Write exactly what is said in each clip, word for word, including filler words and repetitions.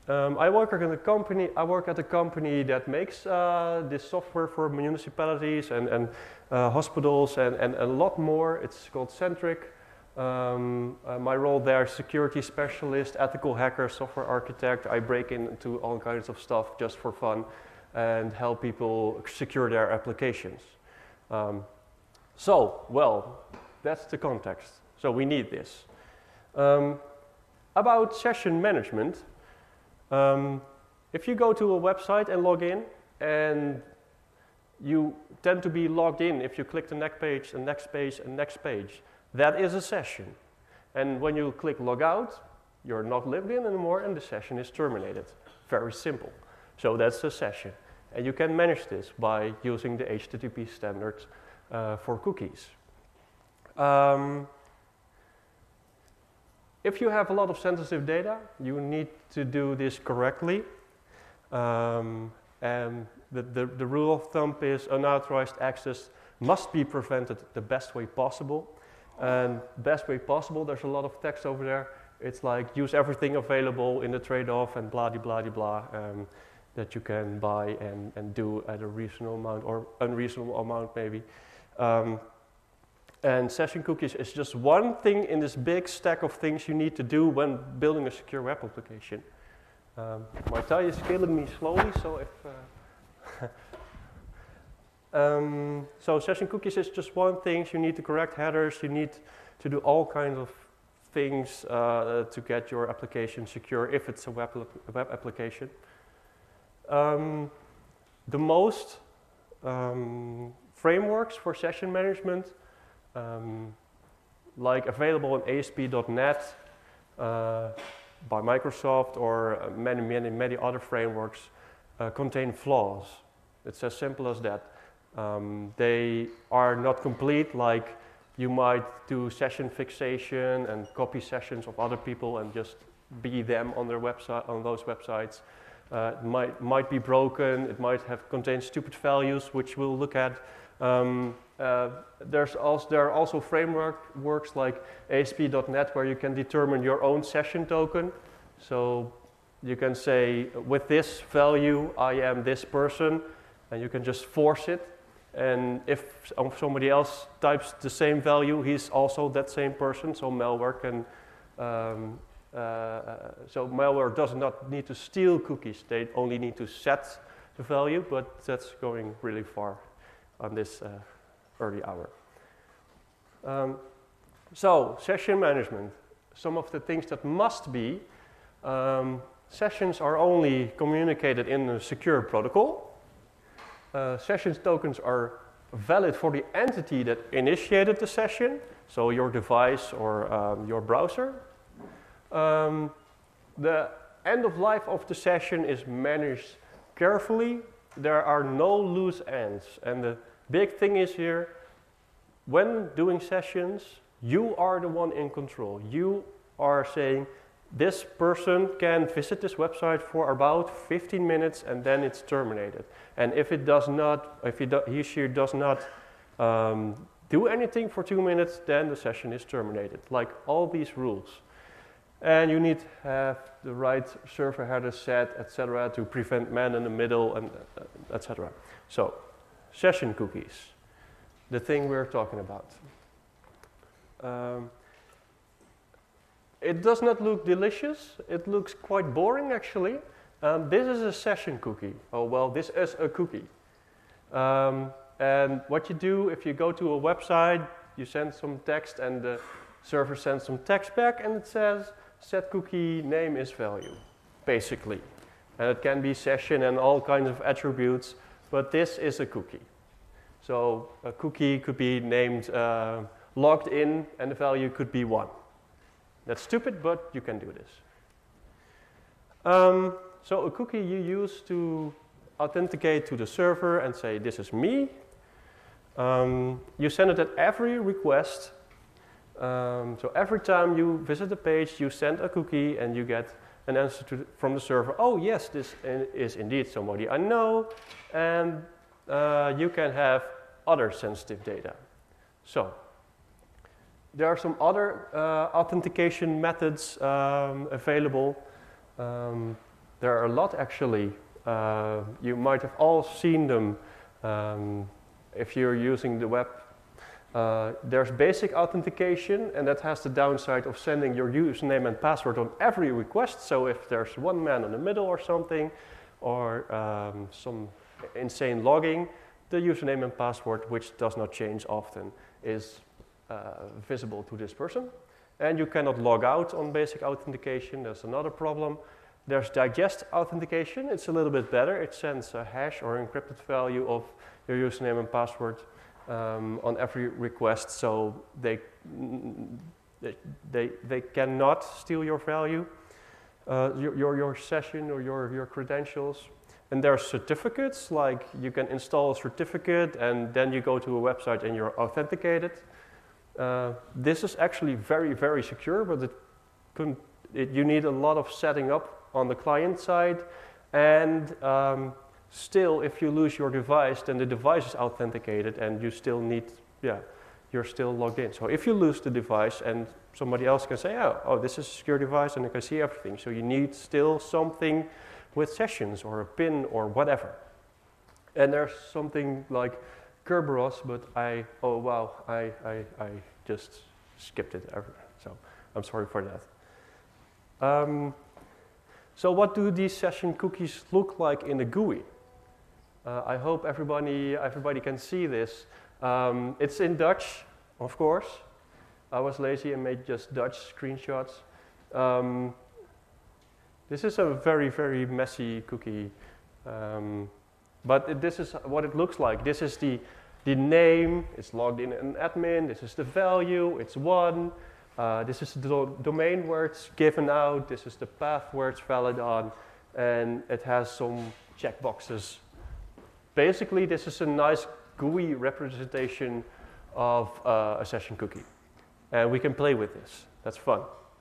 Um, I work at a company. I work at a company that makes uh, this software for municipalities and, and uh, hospitals and, and a lot more. It's called Centric. Um, uh, my role there is security specialist, ethical hacker, software architect. I break into all kinds of stuff just for fun and help people secure their applications. Um, so, well, that's the context. So we need this. Um, about session management. Um, if you go to a website and log in, and you tend to be logged in if you click the next page, and next page, and next page, that is a session. And when you click log out, you're not logged in anymore, and the session is terminated. Very simple. So that's a session. And you can manage this by using the H T T P standards uh, for cookies. Um, If you have a lot of sensitive data, you need to do this correctly. Um, and the, the, the rule of thumb is unauthorized access must be prevented the best way possible. And best way possible, there's a lot of text over there. It's like use everything available in the trade-off and blah, blah, blah, blah, um, that you can buy and, and do at a reasonable amount or unreasonable amount maybe. Um, And session cookies is just one thing in this big stack of things you need to do when building a secure web application. Um, my tie is killing me slowly, so if... Uh um, so session cookies is just one thing. You need to correct headers. You need to do all kinds of things uh, to get your application secure if it's a web, a web application. Um, the most um, frameworks for session management Um, like available in A S P dot net uh, by Microsoft or uh, many, many, many other frameworks uh, contain flaws. It's as simple as that. Um, they are not complete, like you might do session fixation and copy sessions of other people and just be them on their website, on those websites. Uh, it might, might be broken, it might have contained stupid values, which we'll look at. Um, uh, there's also, there are also framework works like A S P dot net where you can determine your own session token. So you can say, with this value, I am this person, and you can just force it. And if somebody else types the same value, he's also that same person. So malware can, um, uh, so malware does not need to steal cookies. They only need to set the value, but that's going really far on this uh, early hour. Um, so, session management. Some of the things that must be, um, sessions are only communicated in a secure protocol. Uh, sessions tokens are valid for the entity that initiated the session, so your device or um, your browser. Um, the end of life of the session is managed carefully. There are no loose ends, and the big thing is here, when doing sessions, you are the one in control. You are saying, this person can visit this website for about fifteen minutes and then it's terminated. And if it does not, if he, do, he she does not um, do anything for two minutes, then the session is terminated. Like all these rules. And you need to have the right server header set, et cetera, to prevent man in the middle, and uh, et cetera. So, session cookies, the thing we're talking about. Um, it does not look delicious. It looks quite boring, actually. Um, this is a session cookie. Oh, well, this is a cookie. Um, and what you do, if you go to a website, you send some text, and the server sends some text back, and it says, set cookie name is value, basically. And it can be session and all kinds of attributes, but this is a cookie. So a cookie could be named uh, logged in, and the value could be one. That's stupid, but you can do this. Um, so a cookie you use to authenticate to the server and say, this is me. Um, you send it at every request. Um, so every time you visit the page, you send a cookie and you get an answer to the, from the server. Oh yes, this is indeed somebody I know, and uh, you can have other sensitive data. So there are some other uh, authentication methods um, available. Um, There are a lot actually. Uh, you might have all seen them um, if you're using the web. Uh, there's basic authentication, and that has the downside of sending your username and password on every request. So if there's one man in the middle or something, or um, some insane logging, the username and password, which does not change often, is uh, visible to this person. And you cannot log out on basic authentication. That's another problem. There's digest authentication. It's a little bit better. It sends a hash or encrypted value of your username and password um, on every request, so they, they, they, they cannot steal your value, uh, your, your, your session or your, your credentials. And there are certificates, like you can install a certificate and then you go to a website and you're authenticated. Uh, this is actually very, very secure, but it couldn't, it, you need a lot of setting up on the client side, and um, still, if you lose your device, then the device is authenticated, and you still need, yeah, you're still logged in. So if you lose the device, and somebody else can say, oh, oh, this is a secure device, and I can see everything. So you need still something with sessions or a PIN or whatever. And there's something like Kerberos, but I, oh wow, I, I, I just skipped it. So I'm sorry for that. Um, So what do these session cookies look like in the G U I? Uh, I hope everybody, everybody can see this. Um, it's in Dutch, of course. I was lazy and made just Dutch screenshots. Um, this is a very, very messy cookie. Um, but it, this is what it looks like. This is the, the name. It's logged in an admin. This is the value. It's one. Uh, this is the do domain where it's given out. This is the path where it's valid on, and it has some checkboxes. Basically, this is a nice G U I representation of uh, a session cookie, and we can play with this. That's fun.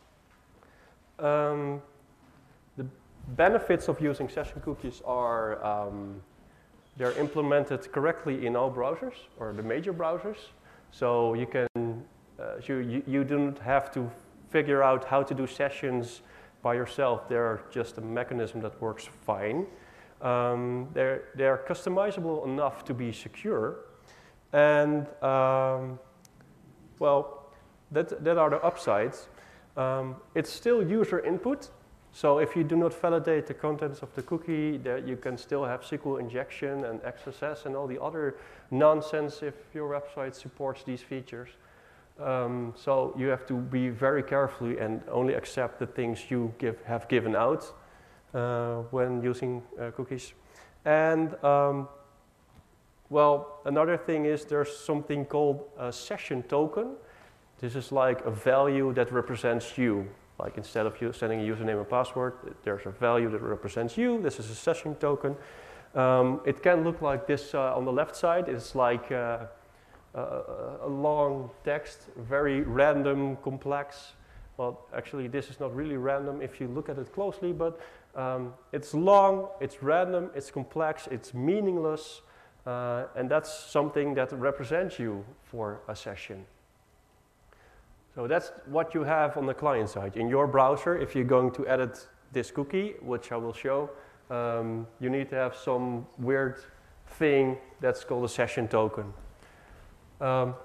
Um, the benefits of using session cookies are um, they're implemented correctly in all browsers, or the major browsers, so you can. Uh, so you, you don't have to figure out how to do sessions by yourself. They're just a mechanism that works fine. Um, they're, they're customizable enough to be secure. And, um, well, that, that are the upsides. Um, it's still user input. So if you do not validate the contents of the cookie, that you can still have S Q L injection and X S S and all the other nonsense if your website supports these features. Um, so you have to be very carefully and only accept the things you give, have given out uh, when using uh, cookies. And um, well, another thing is there's something called a session token. This is like a value that represents you. Like instead of you sending a username and password, there's a value that represents you. This is a session token. Um, it can look like this uh, on the left side. It's like uh, Uh, a long text, very random, complex. Well, actually, this is not really random if you look at it closely, but um, it's long, it's random, it's complex, it's meaningless, uh, and that's something that represents you for a session. So that's what you have on the client side. In your browser, if you're going to edit this cookie, which I will show, um, you need to have some weird thing that's called a session token. Um,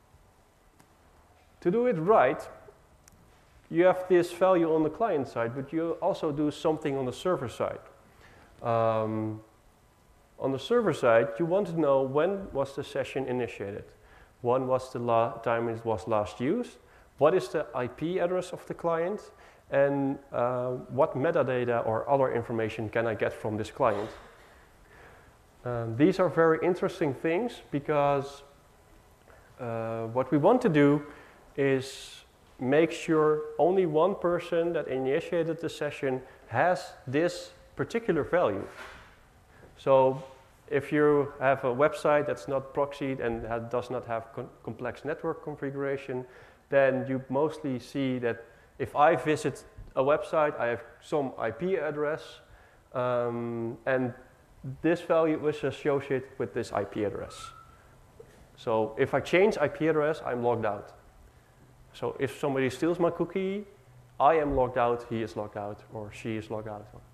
to do it right, you have this value on the client side, but you also do something on the server side. Um, on the server side, you want to know when was the session initiated, when was the la time it was last used, what is the I P address of the client, and uh, what metadata or other information can I get from this client. Um, these are very interesting things because Uh, what we want to do is make sure only one person that initiated the session has this particular value. So if you have a website that's not proxied and ha does not have con complex network configuration, then you mostly see that if I visit a website, I have some I P address, um, and this value is associated with this I P address. So if I change I P address, I'm logged out. So if somebody steals my cookie, I am logged out, he is logged out, or she is logged out. It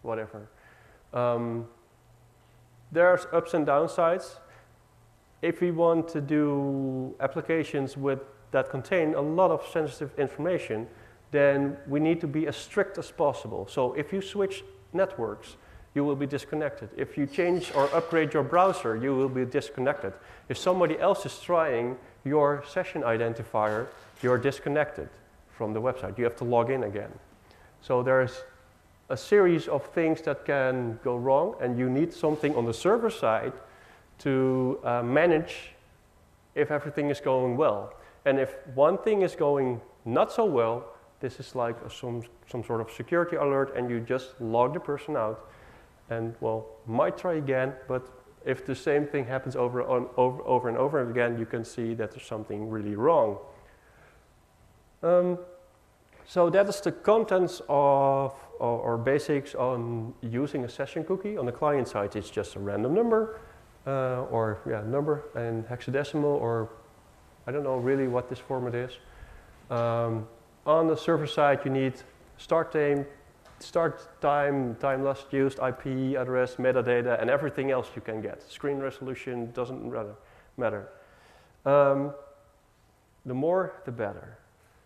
whatever. Um, there's ups and downsides. If we want to do applications with that contain a lot of sensitive information, then we need to be as strict as possible. So if you switch networks, you will be disconnected. If you change or upgrade your browser, you will be disconnected. If somebody else is trying your session identifier, you're disconnected from the website. You have to log in again. So there's a series of things that can go wrong, and you need something on the server side to uh, manage if everything is going well. And if one thing is going not so well, this is like a, some, some sort of security alert, and you just log the person out and, well, might try again, but if the same thing happens over, on, over, over and over again, you can see that there's something really wrong. Um, so that is the contents of, or, or basics on using a session cookie. On the client side, it's just a random number, uh, or yeah, number and hexadecimal, or I don't know really what this format is. Um, on the server side, you need start time, start time, time last used, I P address, metadata, and everything else you can get. Screen resolution doesn't rather matter. Um, the more, the better.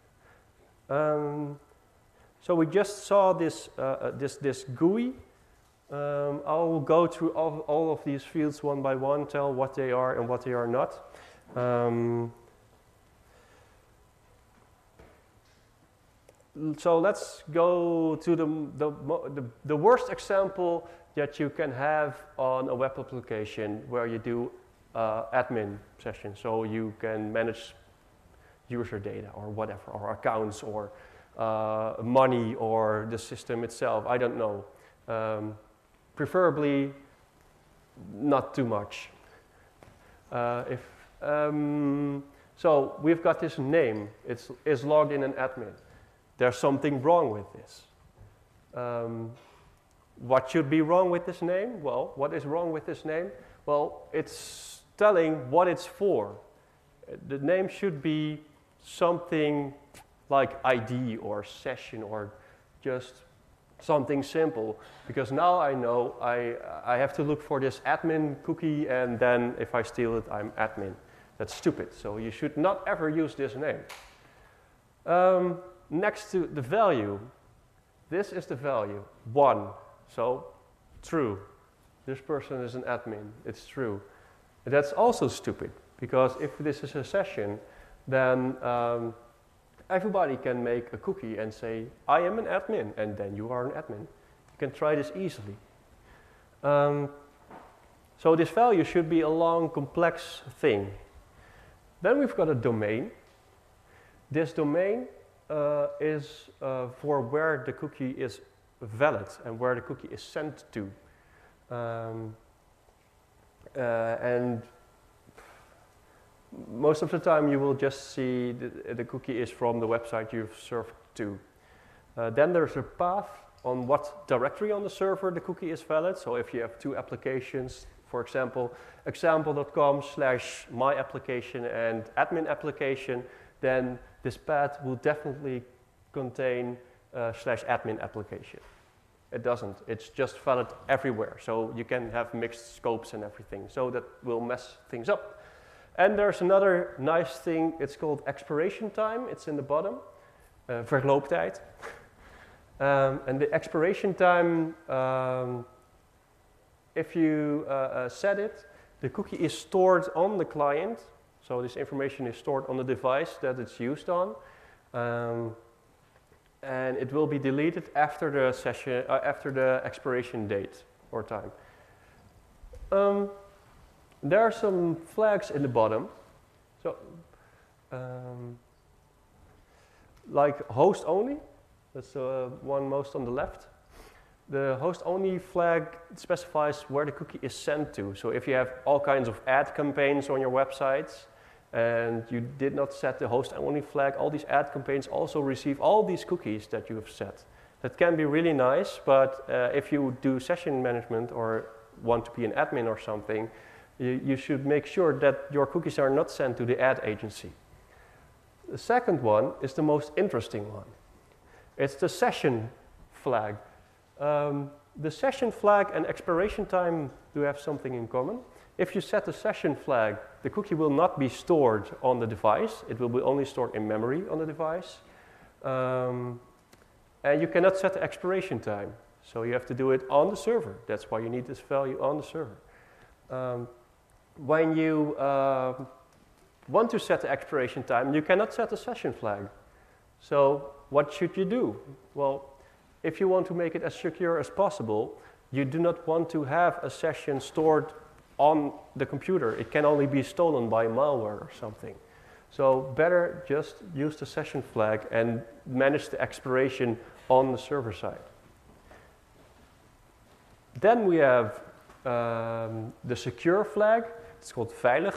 Um, so we just saw this, uh, uh, this, this G U I. Um, I'll go through all, all of these fields one by one, tell what they are and what they are not. Um, so let's go to the, the, the, the worst example that you can have on a web application where you do uh, admin session. So you can manage user data or whatever, or accounts, or uh, money, or the system itself, I don't know. Um, preferably not too much. Uh, if, um, so we've got this name, it's is logged in an admin. There's something wrong with this. Um, what should be wrong with this name? Well, what is wrong with this name? Well, it's telling what it's for. The name should be something like I D or session or just something simple, because now I know I, I have to look for this admin cookie, and then if I steal it, I'm admin. That's stupid, so you should not ever use this name. Um, next to the value, this is the value, one, so true. This person is an admin, it's true. But that's also stupid, because if this is a session, then um, everybody can make a cookie and say, I am an admin, and then you are an admin. You can try this easily. Um, so this value should be a long, complex thing. Then we've got a domain. This domain uh, is uh, for where the cookie is valid and where the cookie is sent to. Um, uh, and most of the time you will just see the, the cookie is from the website you've served to. Uh, then there's a path on what directory on the server the cookie is valid. So if you have two applications, for example, example dot com slash my application and admin application, then this path will definitely contain uh, slash admin application. It doesn't, it's just valid everywhere. So you can have mixed scopes and everything. So that will mess things up. And there's another nice thing, it's called expiration time. It's in the bottom, uh, verlooptijd. um, and the expiration time, um, if you uh, uh, set it, the cookie is stored on the client. So this information is stored on the device that it's used on. Um, and it will be deleted after the session, uh, after the expiration date or time. Um, There are some flags in the bottom. So, um, like host only, that's the one most on the left. The host only flag specifies where the cookie is sent to. So if you have all kinds of ad campaigns on your websites and you did not set the host only flag, all these ad campaigns also receive all these cookies that you have set. That can be really nice, but uh, if you do session management or want to be an admin or something, You, you should make sure that your cookies are not sent to the ad agency. The second one is the most interesting one. It's the session flag. Um, the session flag and expiration time do have something in common. If you set the session flag, the cookie will not be stored on the device. It will be only stored in memory on the device. Um, and you cannot set the expiration time. So you have to do it on the server. That's why you need this value on the server. Um, when you uh, want to set the expiration time, you cannot set a session flag. So what should you do? Well, if you want to make it as secure as possible, you do not want to have a session stored on the computer. It can only be stolen by malware or something. So better just use the session flag and manage the expiration on the server side. Then we have um, the secure flag. It's called veilig.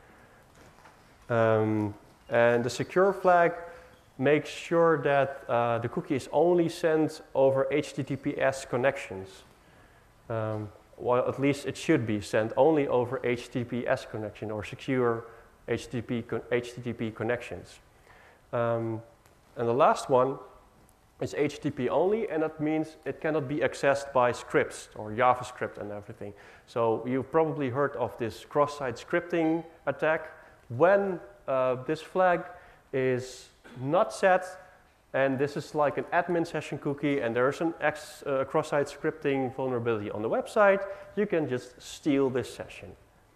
Um, and the secure flag makes sure that uh, the cookie is only sent over H T T P S connections. Um, well, at least it should be sent only over H T T P S connection or secure H T T P, con H T T P connections. Um, and the last one is H T T P only, and that means it cannot be accessed by scripts or JavaScript and everything. So you've probably heard of this cross-site scripting attack. When uh, this flag is not set, and this is like an admin session cookie, and there's an ex, uh, cross-site scripting vulnerability on the website, you can just steal this session.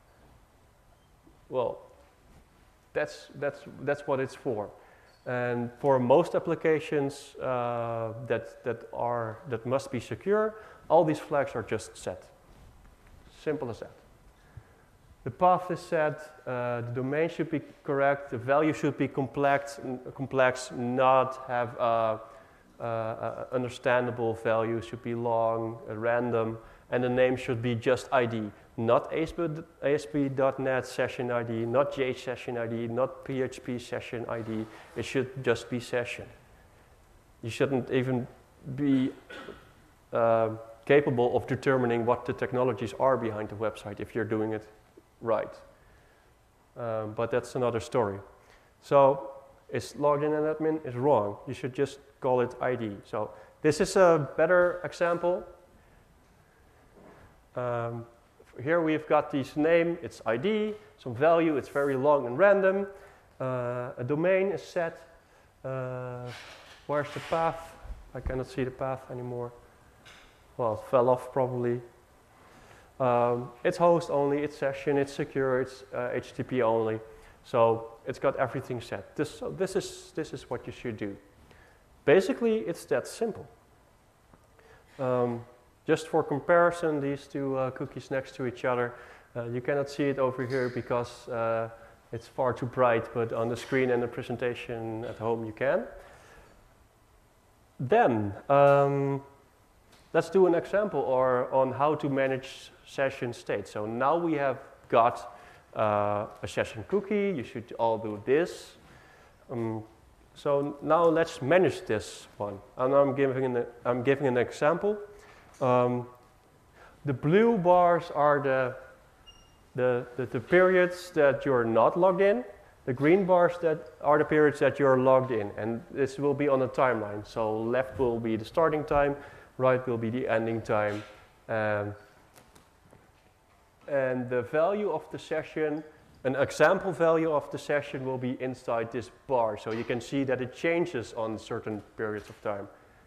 Well, that's, that's, that's what it's for. And for most applications uh, that, that, are, that must be secure, all these flags are just set. Simple as that. The path is set, uh, the domain should be correct, the value should be complex, complex not have uh, uh, uh, understandable value, should be long, uh, random, and the name should be just I D, not A S P dot net session I D, not J session I D, not P H P session I D, it should just be session. You shouldn't even be uh, capable of determining what the technologies are behind the website if you're doing it right. Um, but that's another story. So is login and admin is wrong. You should just call it I D. So this is a better example. Um, here we've got this name, it's I D, some value, it's very long and random. Uh, a domain is set. Uh, where's the path? I cannot see the path anymore. Well, it fell off probably. Um, it's host only, it's session, it's secure, it's uh, H T T P only. So it's got everything set. This, so this, is, this is what you should do. Basically, it's that simple. Um, just for comparison, these two uh, cookies next to each other, uh, you cannot see it over here because uh, it's far too bright, but on the screen and the presentation at home you can. Then, um, let's do an example or on how to manage session state. So now we have got uh, a session cookie. You should all do this. Um, so now let's manage this one. And I'm giving an, I'm giving an example. Um, the blue bars are the, the, the, the periods that you're not logged in. The green bars that are the periods that you're logged in. And this will be on a timeline. So left will be the starting time, right will be the ending time. Um, and the value of the session, an example value of the session will be inside this bar. So you can see that it changes on certain periods of time.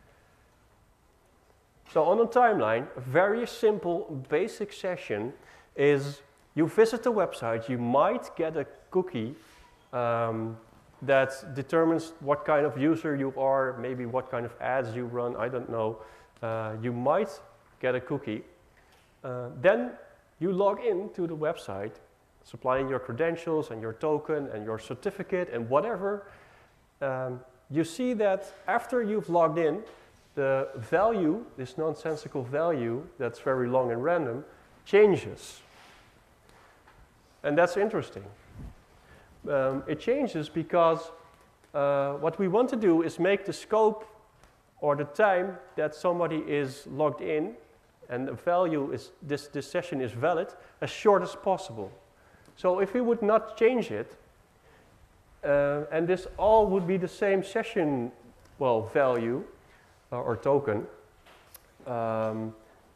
So on a timeline, a very simple basic session is you visit the website, you might get a cookie um, that determines what kind of user you are, maybe what kind of ads you run, I don't know. Uh, you might get a cookie. Uh, then you log in to the website, supplying your credentials and your token and your certificate and whatever. Um, you see that after you've logged in, the value, this nonsensical value that's very long and random, changes. And that's interesting. Um, it changes because uh, what we want to do is make the scope or the time that somebody is logged in and the value is, this, this session is valid, as short as possible. So if we would not change it, uh, and this all would be the same session, well, value uh, or token, um,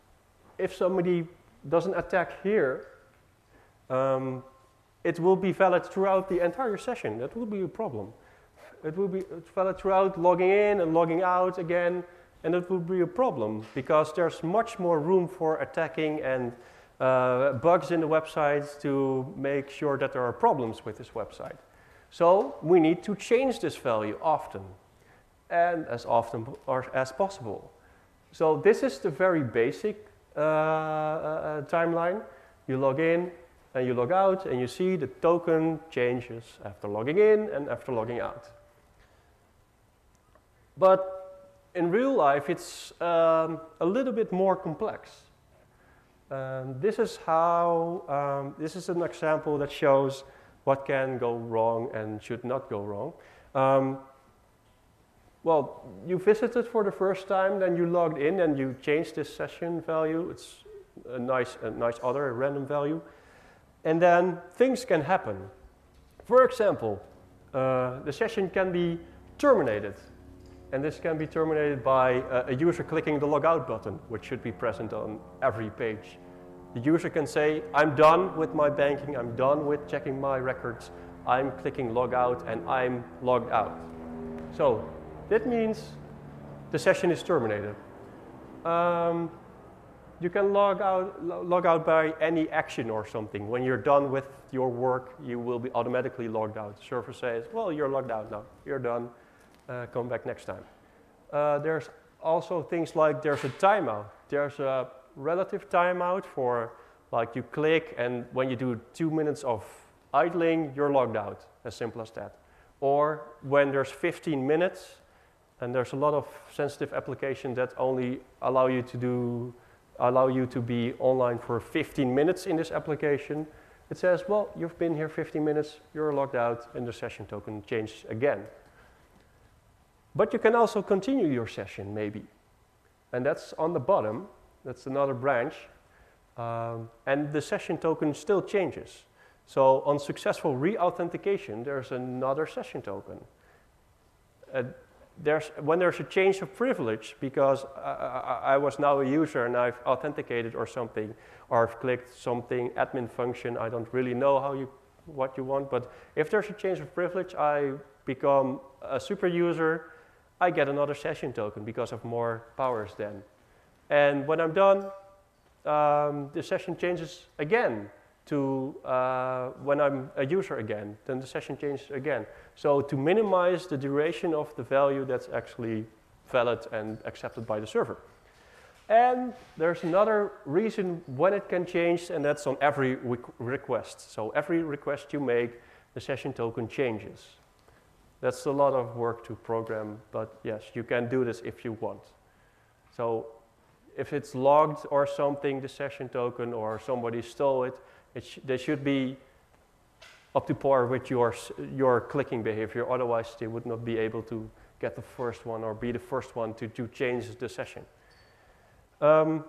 if somebody doesn't attack here, um, it will be valid throughout the entire session. That will be a problem. It will be valid throughout logging in and logging out again, and it will be a problem because there's much more room for attacking and uh, bugs in the website to make sure that there are problems with this website. So we need to change this value often and as often or as possible. So this is the very basic uh, uh, timeline. You log in and you log out and you see the token changes after logging in and after logging out. But in real life, it's um, a little bit more complex. Um, this is how, um, this is an example that shows what can go wrong and should not go wrong. Um, well, you visited for the first time, then you logged in and you changed this session value. It's a nice, a nice other random value. And then things can happen. For example, uh, the session can be terminated. And this can be terminated by uh, a user clicking the logout button, which should be present on every page. The user can say, I'm done with my banking, I'm done with checking my records, I'm clicking logout and I'm logged out. So that means the session is terminated. Um, you can log out, log out by any action or something. When you're done with your work, you will be automatically logged out. The server says, well, you're logged out now, you're done. Uh, come back next time. Uh, there's also things like there's a timeout. There's a relative timeout for like you click and when you do two minutes of idling, you're logged out, as simple as that. Or when there's fifteen minutes and there's a lot of sensitive applications that only allow you to do, allow you to be online for fifteen minutes in this application, it says, well, you've been here fifteen minutes, you're logged out and the session token changes again. But you can also continue your session, maybe. And that's on the bottom. That's another branch. Um, and the session token still changes. So on successful re-authentication, there's another session token. Uh, there's, when there's a change of privilege, because I, I, I was now a user and I've authenticated or something, or I've clicked something, admin function, I don't really know how you, what you want, but if there's a change of privilege, I become a super user, I get another session token because of more powers then. And when I'm done, um, the session changes again to uh, when I'm a user again, then the session changes again. So to minimize the duration of the value that's actually valid and accepted by the server. And there's another reason when it can change, and that's on every request. So every request you make, the session token changes. That's a lot of work to program, but yes, you can do this if you want. So if it's logged or something, the session token, or somebody stole it, it sh they should be up to par with your, your clicking behavior. Otherwise, they would not be able to get the first one or be the first one to, to change the session. Um,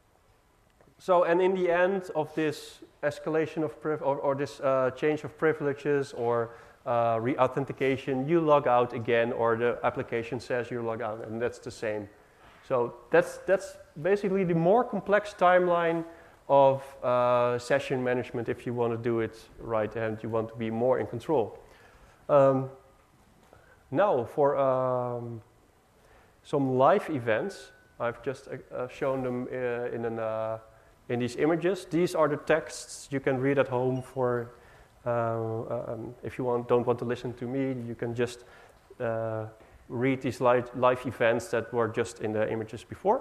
so, and in the end of this escalation of priv or, or this uh, change of privileges or Uh, re-authentication, you log out again, or the application says you log out, and that's the same. So that's, that's basically the more complex timeline of uh, session management if you want to do it right and you want to be more in control. Um, now for um, some live events, I've just uh, shown them uh, in, an, uh, in these images. These are the texts you can read at home for Uh, um, if you want, don't want to listen to me, you can just uh, read these live, live events that were just in the images before.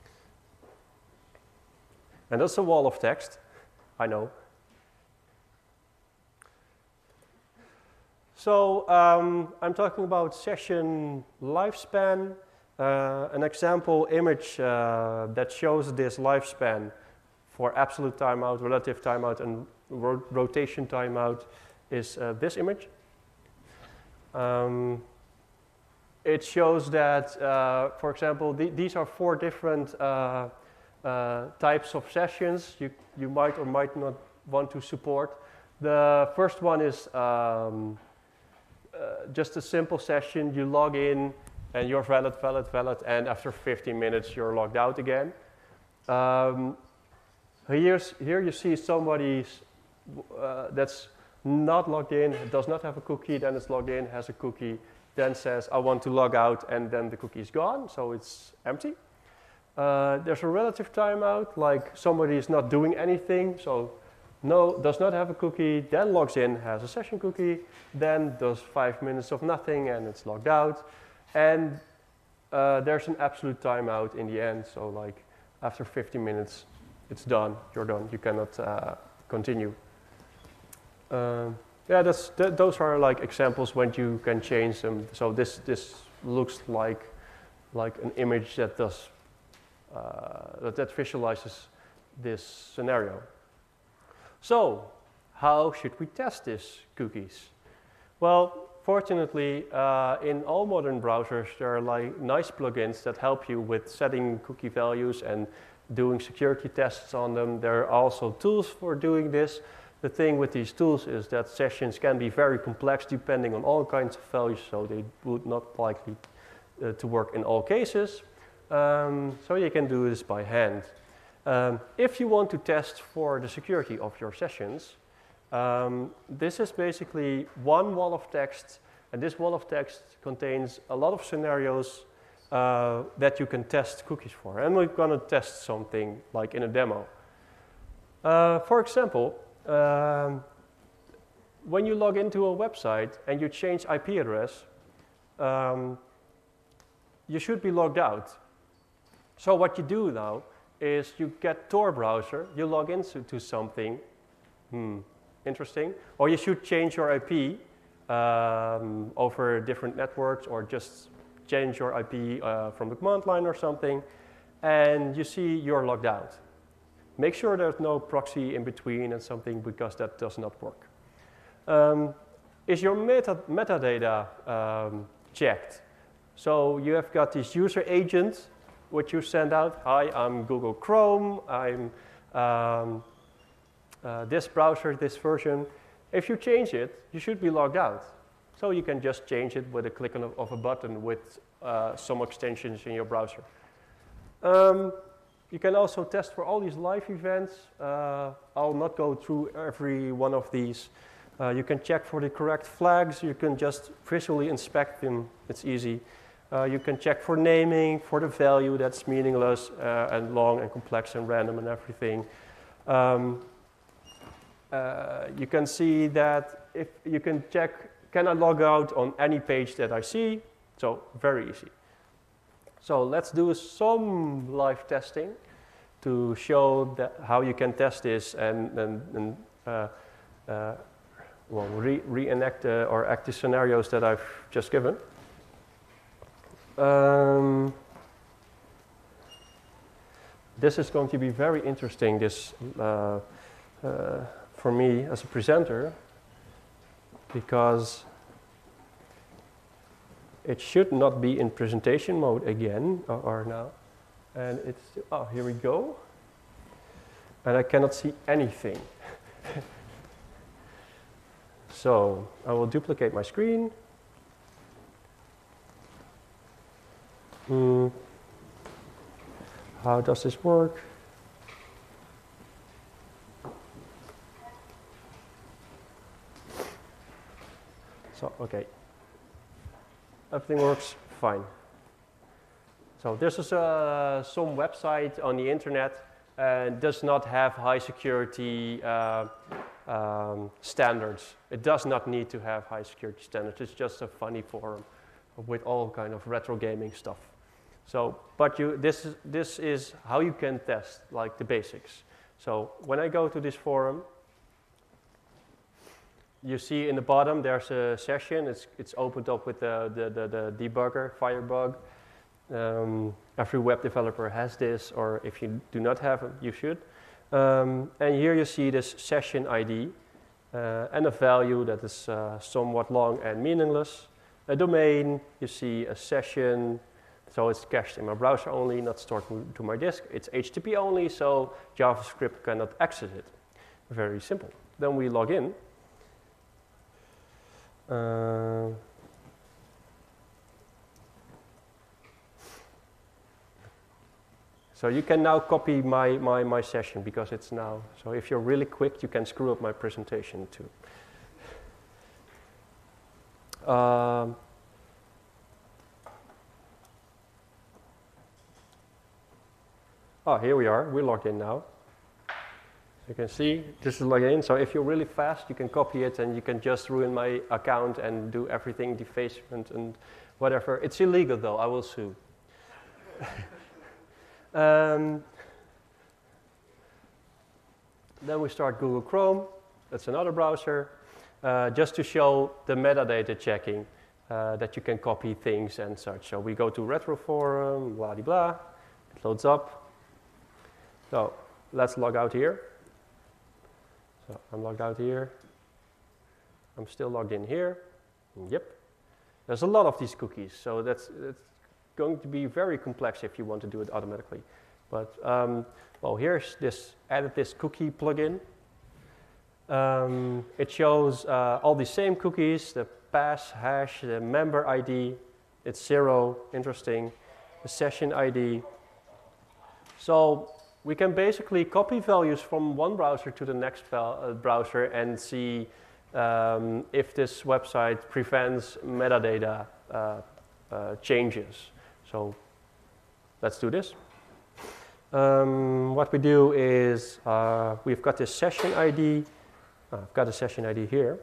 And that's a wall of text, I know. So um, I'm talking about session lifespan. Uh, an example image uh, that shows this lifespan for absolute timeout, relative timeout, and ro rotation timeout is uh, this image. Um, it shows that, uh, for example, th these are four different uh, uh, types of sessions you, you might or might not want to support. The first one is um, uh, just a simple session. You log in and you're valid, valid, valid, and after fifteen minutes you're logged out again. Um, Here's, here you see somebody uh, that's not logged in, does not have a cookie, then it's logged in, has a cookie, then says, I want to log out, and then the cookie is gone, so it's empty. Uh, there's a relative timeout, like somebody is not doing anything, so no, does not have a cookie, then logs in, has a session cookie, then does five minutes of nothing, and it's logged out. And uh, there's an absolute timeout in the end, so like after fifty minutes, it's done, you're done, you cannot uh, continue. Um, yeah, that's, th those are like examples when you can change them. So this, this looks like, like an image that does, uh, that, that visualizes this scenario. So, how should we test these cookies? Well, fortunately, uh, in all modern browsers, there are like nice plugins that help you with setting cookie values and doing security tests on them. There are also tools for doing this. The thing with these tools is that sessions can be very complex depending on all kinds of values, so they would not likely uh, to work in all cases. Um, so you can do this by hand. Um, if you want to test for the security of your sessions, um, this is basically one wall of text, and this wall of text contains a lot of scenarios uh, that you can test cookies for. And we're going to test something like in a demo. Uh, for example, um, when you log into a website and you change I P address, um, you should be logged out. So what you do now is you get Tor browser, you log into to something, hmm, interesting, or you should change your I P um, over different networks, or just change your I P uh, from the command line or something, and you see you're logged out. Make sure there's no proxy in between and something, because that does not work. Um, is your meta metadata um, checked? So you have got this user agent, which you send out. Hi, I'm Google Chrome, I'm um, uh, this browser, this version. If you change it, you should be logged out. So you can just change it with a click on a, of a button with uh, some extensions in your browser. Um, you can also test for all these live events. Uh, I'll not go through every one of these. Uh, you can check for the correct flags. You can just visually inspect them. It's easy. Uh, you can check for naming, for the value that's meaningless uh, and long and complex and random and everything. Um, uh, you can see that if you can check, can I log out on any page that I see? So very easy. So let's do some live testing to show that how you can test this and, and, and uh, uh, well, re reenact uh, or act the scenarios that I've just given. Um, this is going to be very interesting, this uh, uh, for me as a presenter, because it should not be in presentation mode again, or, or now, and it's, oh, here we go, and I cannot see anything. So I will duplicate my screen. Hmm. How does this work? So, okay. Everything works fine. So this is uh, some website on the internet and does not have high security uh, um, standards. It does not need to have high security standards. It's just a funny forum with all kind of retro gaming stuff. So, but you, this is, this is how you can test, like the basics. So when I go to this forum, you see in the bottom there's a session. It's, it's opened up with the, the, the, the debugger, Firebug. Um, every web developer has this, or if you do not have it, you should. Um, and here you see this session I D uh, and a value that is uh, somewhat long and meaningless. A domain, you see a session, so it's cached in my browser only, not stored to my disk. It's H T T P only, so JavaScript cannot access it. Very simple. Then we log in. Uh, So you can now copy my, my, my session because it's now, so if you're really quick, you can screw up my presentation too. Um, oh, here we are, we're logged in now. You can see this is logged in, so if you're really fast, you can copy it and you can just ruin my account and do everything, defacement and whatever. It's illegal though, I will sue. um, then we start Google Chrome, that's another browser, uh, just to show the metadata checking, uh, that you can copy things and such. So we go to Retroforum, blah de blah, it loads up. So let's log out here. So I'm logged out here. I'm still logged in here. Yep. There's a lot of these cookies, so that's, that's going to be very complex if you want to do it automatically. But um, well, here's this, added this cookie plugin. Um, it shows uh, all the same cookies, the pass hash, the member I D. It's zero, interesting. The session I D. So we can basically copy values from one browser to the next uh, browser and see um, if this website prevents metadata uh, uh, changes. So let's do this. Um, what we do is uh, we've got this session I D. Oh, I've got a session I D here.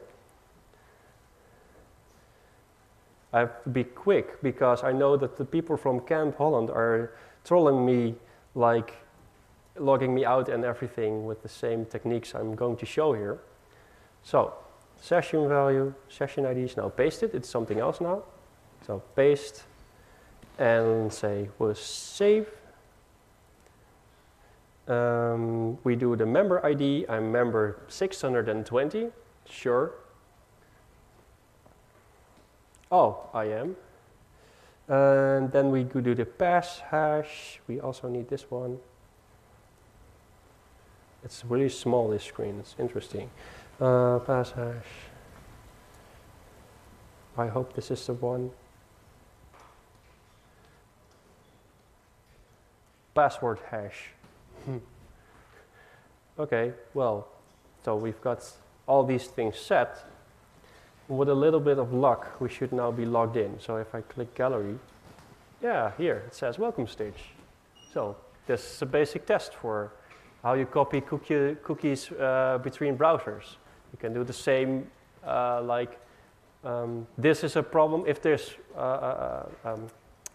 I have to be quick because I know that the people from Camp Holland are trolling me, like logging me out and everything with the same techniques I'm going to show here. So session value, session I D is now pasted. It's something else now. So paste and say was save. Um, we do the member I D. I'm member six hundred twenty. Sure. Oh, I am. And then we could do the pass hash. We also need this one. It's really small, this screen. It's interesting. Uh, pass hash. I hope this is the one. Password hash. Okay, well, so we've got all these things set. With a little bit of luck, we should now be logged in. So if I click gallery, yeah, here it says welcome stage. So this is a basic test for how you copy cookie, cookies uh, between browsers. You can do the same, uh, like um, this is a problem if there's, uh, uh, um,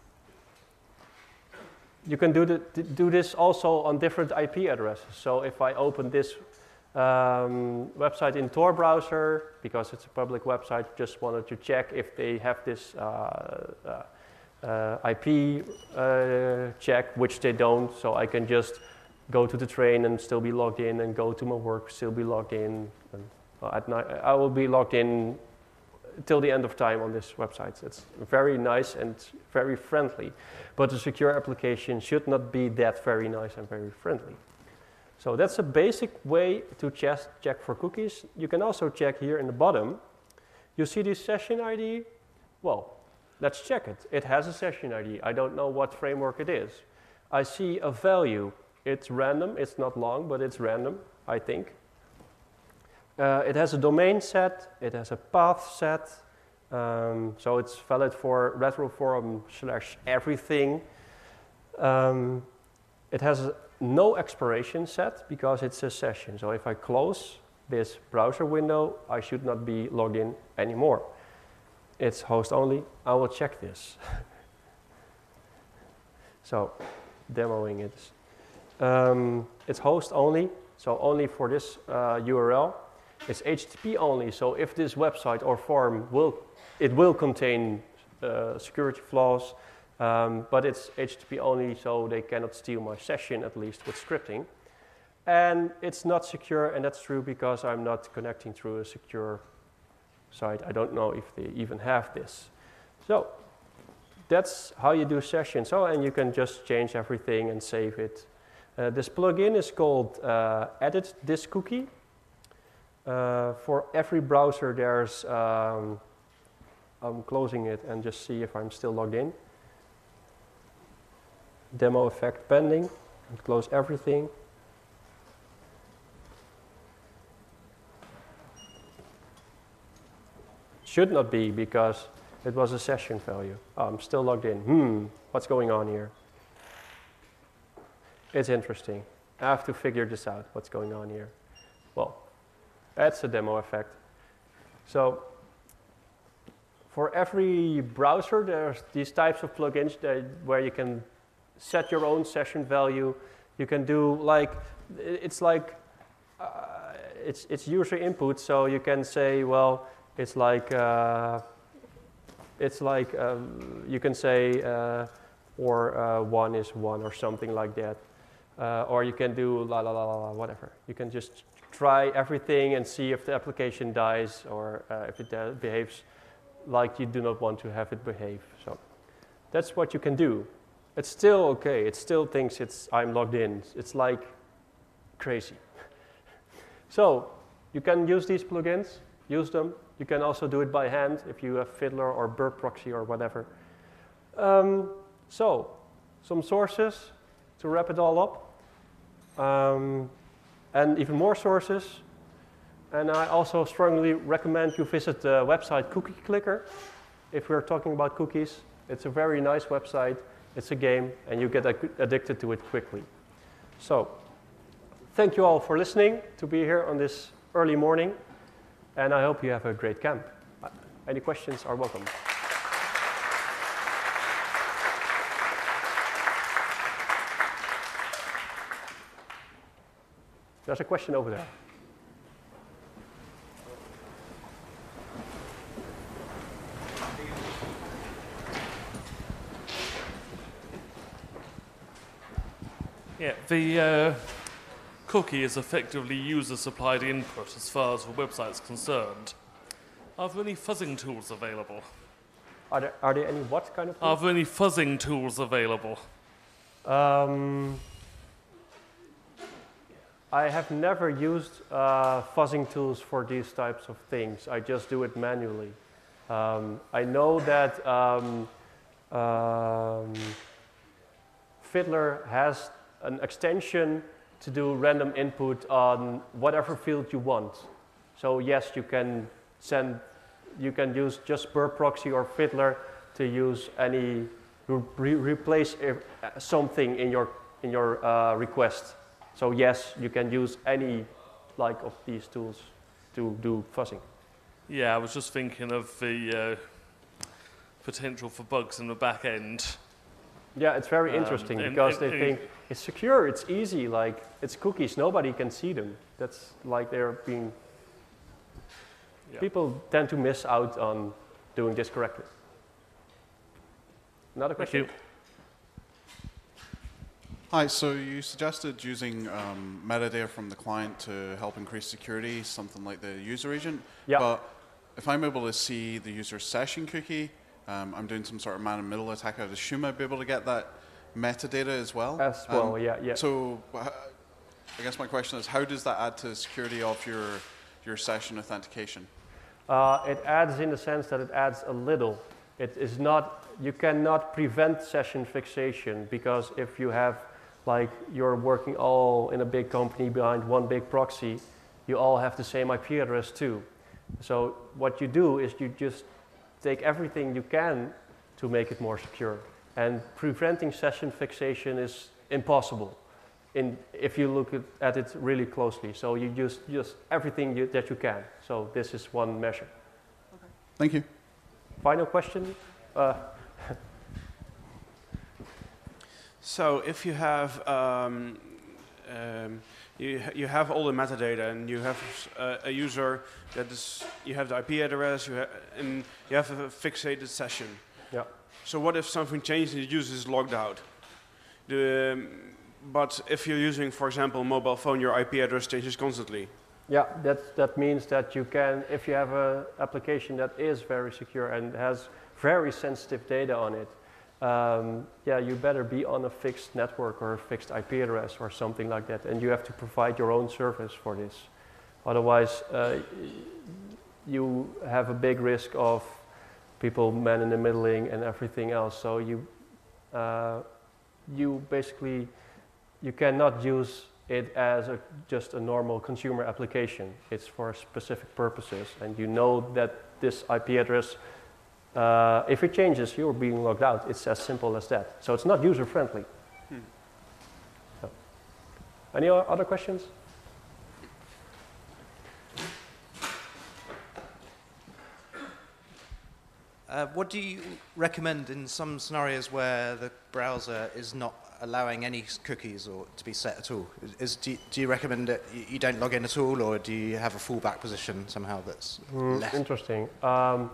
you can do, the, do this also on different I P addresses. So if I open this um, website in Tor browser, because it's a public website, just wanted to check if they have this uh, uh, uh, I P uh, check, which they don't, so I can just go to the train and still be logged in, and go to my work, still be logged in. And, uh, at night, I will be logged in till the end of time on this website. It's very nice and very friendly, but the secure application should not be that very nice and very friendly. So that's a basic way to just check for cookies. You can also check here in the bottom. You see this session I D? Well, let's check it. It has a session I D. I don't know what framework it is. I see a value. It's random. It's not long, but it's random, I think. Uh, it has a domain set. It has a path set. Um, so it's valid for Retroforum slash everything. Um, it has a no expiration set because it's a session. So if I close this browser window, I should not be logged in anymore. It's host only. I will check this. So demoing it. Um, it's host only, so only for this uh, U R L. It's H T T P only, so if this website or form will, it will contain uh, security flaws. Um, but it's H T T P only, so they cannot steal my session, at least with scripting. And it's not secure, and that's true because I'm not connecting through a secure site. I don't know if they even have this. So that's how you do sessions. Oh, and you can just change everything and save it. Uh, this plugin is called uh, Edit This Cookie. Uh, for every browser, there's, um, I'm closing it and just see if I'm still logged in. Demo effect pending. Close everything. Should not be because it was a session value. Oh, I'm still logged in. Hmm, what's going on here? It's interesting. I have to figure this out, what's going on here. Well, that's a demo effect. So for every browser, there's these types of plugins that, where you can set your own session value. You can do like, it's like, uh, it's, it's user input, so you can say, well, it's like, uh, it's like, um, you can say, uh, or uh, one is one or something like that. Uh, or you can do la la la la, whatever. You can just try everything and see if the application dies or uh, if it uh, behaves like you do not want to have it behave. So that's what you can do. It's still okay. It still thinks it's I'm logged in. It's like crazy. So you can use these plugins, use them. You can also do it by hand if you have Fiddler or Burp Proxy or whatever. Um, so some sources to wrap it all up. Um, and even more sources. And I also strongly recommend you visit the website Cookie Clicker. If we're talking about cookies, it's a very nice website. It's a game, and you get addicted to it quickly. So, thank you all for listening to be here on this early morning. And I hope you have a great camp. Uh, any questions are welcome. There's a question over there. Yeah, the uh, cookie is effectively user-supplied input as far as the website's concerned. Are there any fuzzing tools available? Are there, are there any what kind of tools? Are there any fuzzing tools available? Um, I have never used uh, fuzzing tools for these types of things. I just do it manually. Um, I know that um, um, Fiddler has an extension to do random input on whatever field you want. So yes, you can send, you can use just Burp Proxy or Fiddler to use any, re replace something in your, in your uh, request. So yes, you can use any like of these tools to do fuzzing. Yeah, I was just thinking of the uh, potential for bugs in the back end. Yeah, it's very Um, interesting and- because and- they think it's secure, it's easy, like it's cookies, nobody can see them. That's like they're being, Yeah. people tend to miss out on doing this correctly. Another Thank question? you. Hi, so you suggested using um, metadata from the client to help increase security, something like the user agent. Yeah. But if I'm able to see the user session cookie, um, I'm doing some sort of man-in-the-middle attack, I'd assume I'd be able to get that metadata as well. As well, Um, yeah, yeah. So uh, I guess my question is, how does that add to the security of your, your session authentication? Uh, it adds in the sense that it adds a little. It is not, you cannot prevent session fixation because if you have, like you're working all in a big company behind one big proxy, you all have the same I P address too. So what you do is you just take everything you can to make it more secure. And preventing session fixation is impossible in, if you look at, at it really closely. So you just use everything you, that you can. So this is one measure. Okay. Thank you. Final question? Uh, So if you have um, um, you you have all the metadata and you have uh, a user that is you have the I P address you ha and you have a fixated session. yeah. So what if something changes and the user is logged out? The, um, but if you're using, for example, a mobile phone, your I P address changes constantly. Yeah, that, that means that you can, if you have an application that is very secure and has very sensitive data on it, um, yeah, you better be on a fixed network or a fixed I P address or something like that, and you have to provide your own service for this. Otherwise, uh, you have a big risk of people man in the middling and everything else. So you, uh, you basically you cannot use it as a, just a normal consumer application. It's for specific purposes, and you know that this I P address, uh, if it changes, you're being logged out. It's as simple as that. So it's not user-friendly. Hmm. So. Any o- other questions? Uh, what do you recommend in some scenarios where the browser is not allowing any cookies or to be set at all? Is, is, do, you, do you recommend that you, you don't log in at all, or do you have a fallback position somehow that's Mm, less? interesting. Um,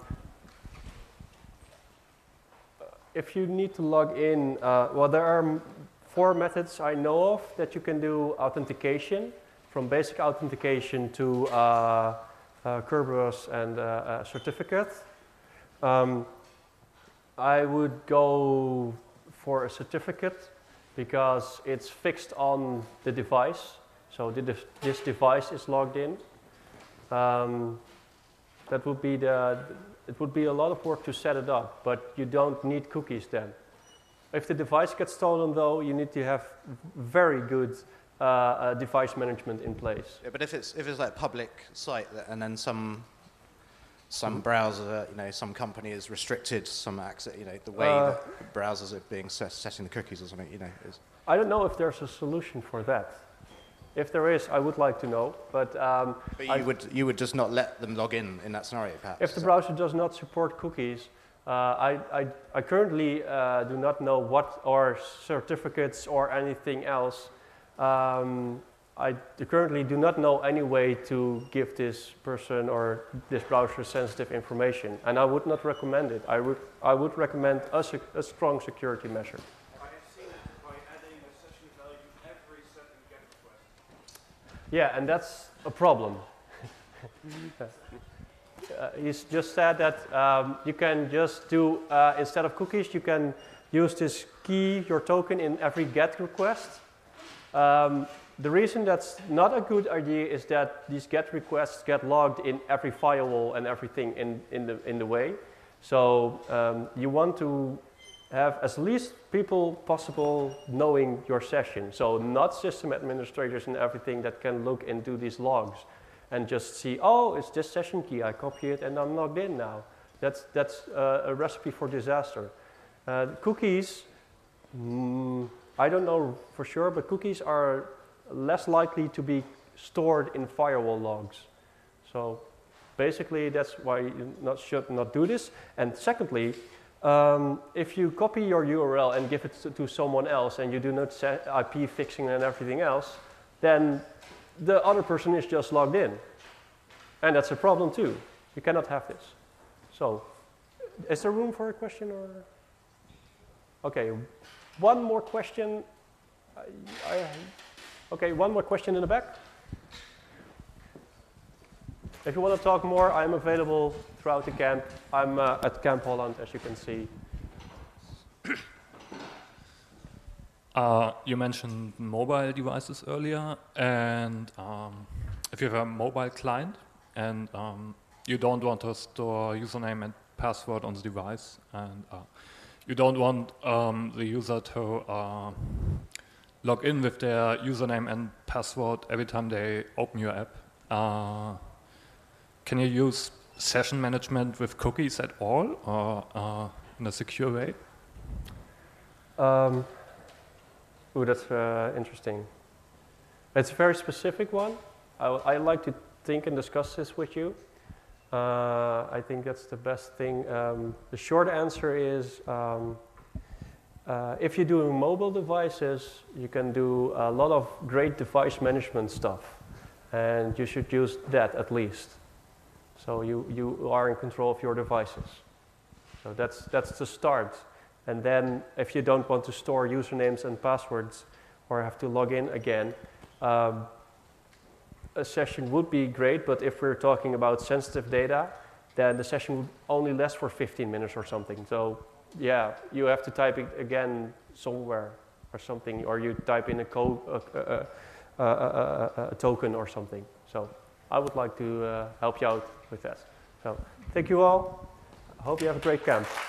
if you need to log in, uh, well, there are m- four methods I know of that you can do authentication, from basic authentication to uh, uh, Kerberos and uh, a certificate. Um, I would go for a certificate because it's fixed on the device. So the def- this device is logged in. Um, that would be the. It would be a lot of work to set it up, but you don't need cookies then. If the device gets stolen, though, you need to have very good uh, uh, device management in place. Yeah, but if it's if it's like public site that, and then some some browser, you know, some company has restricted some access, you know, the way Uh, that browsers are being set, setting the cookies or something, you know. Is I don't know if there's a solution for that. If there is, I would like to know. But, um, but I- you would you would just not let them log in in that scenario, perhaps. if the browser does not support cookies, uh, I, I, I currently uh, do not know what are certificates or anything else. Um, I d- currently do not know any way to give this person or this browser sensitive information, and I would not recommend it. I would, I would recommend a, sec- a strong security measure. I have seen it by adding a session value every second GET request. Yeah, and that's a problem. uh, he's just said that um, you can just do, uh, instead of cookies, you can use this key, your token, in every GET request. Um, the reason that's not a good idea is that these GET requests get logged in every firewall and everything in, in, the, in the way. So um, you want to have as least people possible knowing your session. So not system administrators and everything that can look and do these logs and just see, oh, it's this session key, I copy it and I'm logged in now. That's, that's uh, a recipe for disaster. Uh, cookies, mm, I don't know for sure, but cookies are less likely to be stored in firewall logs. So basically that's why you not, should not do this. And secondly, Um, if you copy your U R L and give it to, to someone else and you do not set I P fixing and everything else, then the other person is just logged in. And that's a problem too. You cannot have this. So, is there room for a question or? Okay, one more question. I, I, okay, one more question in the back. If you want to talk more, I'm available throughout the camp. I'm uh, at Camp Holland, as you can see. Uh, you mentioned mobile devices earlier, and um, if you have a mobile client and um, you don't want to store username and password on the device, and uh, you don't want um, the user to uh, log in with their username and password every time they open your app, uh, can you use session management with cookies at all, or uh, in a secure way? Um, ooh, that's uh, interesting. It's a very specific one. I, I like to think and discuss this with you. Uh, I think that's the best thing. Um, the short answer is, um, uh, if you're doing mobile devices, you can do a lot of great device management stuff, and you should use that at least. So you, you are in control of your devices. So that's, that's the start. And then if you don't want to store usernames and passwords or have to log in again, um, a session would be great, but if we're talking about sensitive data, then the session would only last for fifteen minutes or something. So yeah, you have to type it again somewhere or something, or you type in a, code, a, a, a, a, a token or something. So I would like to uh, help you out with that. So thank you all. I hope you have a great camp.